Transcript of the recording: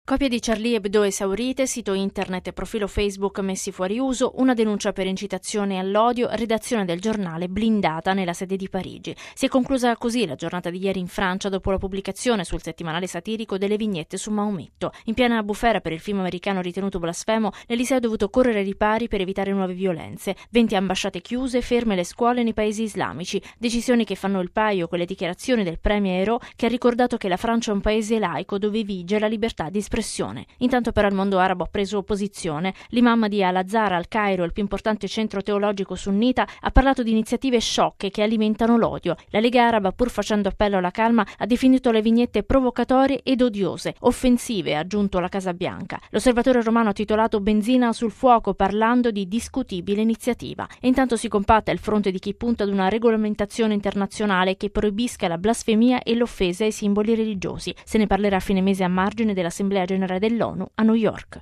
Copie di Charlie Hebdo esaurite, sito internet e profilo Facebook messi fuori uso, una denuncia per incitazione all'odio, redazione del giornale blindata nella sede di Parigi. Si è conclusa così la giornata di ieri in Francia dopo la pubblicazione sul settimanale satirico delle vignette su Maometto. In piena bufera per il film americano ritenuto blasfemo, l'Eliseo ha dovuto correre ai ripari per evitare nuove violenze. 20 ambasciate chiuse, ferme le scuole nei paesi islamici. Decisioni che fanno il paio con le dichiarazioni del premier Ayrault, che ha ricordato che la Francia è un paese laico dove vige la libertà di espressione. Intanto però il mondo arabo ha preso posizione. L'imam di Al-Azhar al Cairo, il più importante centro teologico sunnita, ha parlato di iniziative sciocche che alimentano l'odio. La Lega Araba, pur facendo appello alla calma, ha definito le vignette provocatorie ed odiose, offensive, ha aggiunto la Casa Bianca. L'Osservatore Romano ha titolato Benzina sul fuoco, parlando di discutibile iniziativa. E intanto si compatta il fronte di chi punta ad una regolamentazione internazionale che proibisca la blasfemia e l'offesa ai simboli religiosi. Se ne parlerà a fine mese a margine dell'Assemblea Generale dell'ONU a New York.